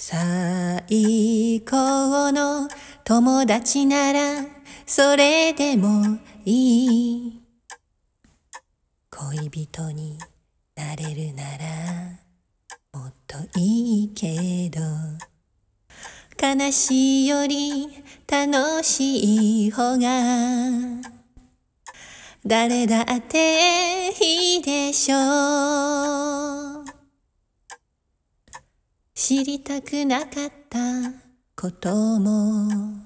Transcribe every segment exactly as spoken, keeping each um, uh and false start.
最高の友達ならそれでもいい。恋人になれるならもっといいけど、悲しいより楽しい方が誰だっていいでしょう。知りたくなかったことも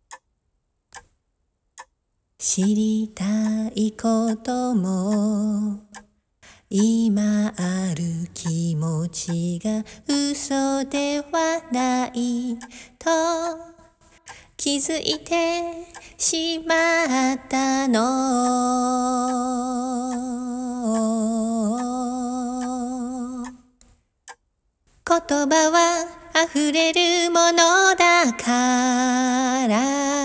知りたいことも、今ある気持ちが嘘ではないと気づいてしまったの。言葉は溢れるものだから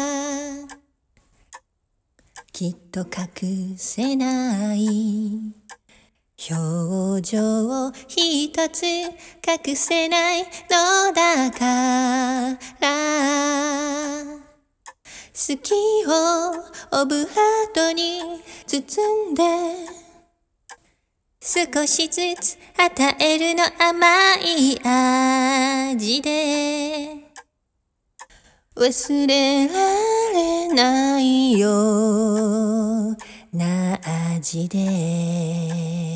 きっと隠せない表情一つ隠せないのだから好きをオブラートに包んで少しずつ与えるの甘い味で忘れられないような味で